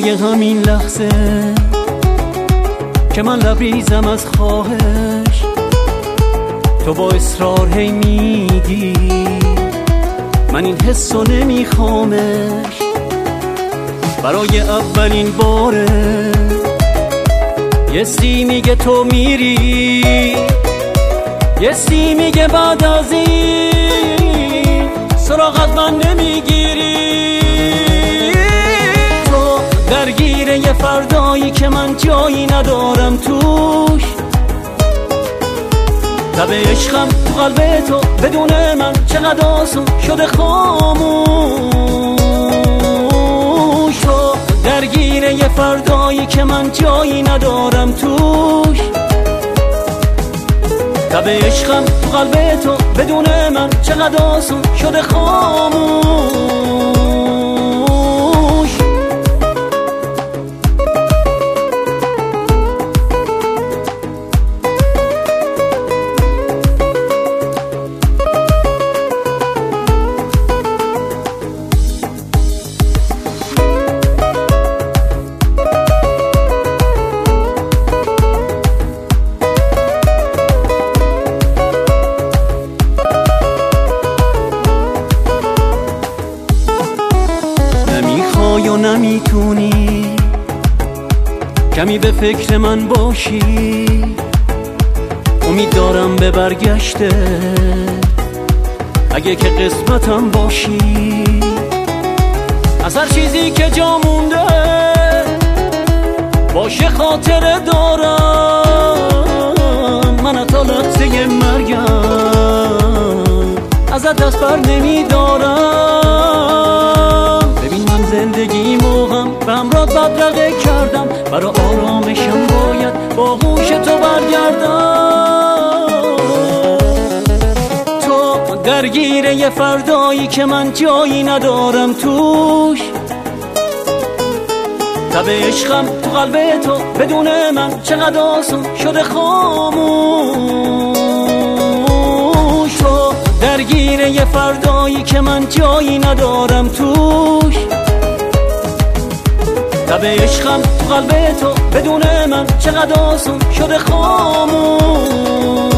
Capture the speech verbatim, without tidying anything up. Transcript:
همین لحظه که من لبریزم از خواهش، تو با اصرار هی میگی من این حسو نمیخوامش. برای اولین باره یه سی میگه تو میری، یه سی میگه بعد از این سراغ از من نمیگیری. تو درگیر یه فردایی که من جایی ندارم توش، تب عشقم تو قلب تو بدون من چقدر آسون شده خاموش. تو درگیر یه فردایی که من جایی ندارم توش، تب عشقم تو قلب تو بدون من چقدر آسون شده خاموش. یا نمیتونی کمی به فکر من باشی، امید دارم به برگشته اگه که قسمتم باشی. از هر چیزی که جا مونده باشه خاطره دارم، من تا لحظه مرگم ازت دست بر نمیدارم. زندگی موهم به همراه بدرقه کردم، برا آرامشم باید با غوش تو برگردم. تو درگیر یه فردایی که من جایی ندارم توش، تب عشقم تو قلب تو بدون من چقدر آسون شده خاموش. تو درگیر یه فردایی که من جایی ندارم توش، تب عشقم تو قلب تو بدون من چقدر آسون شده خاموش.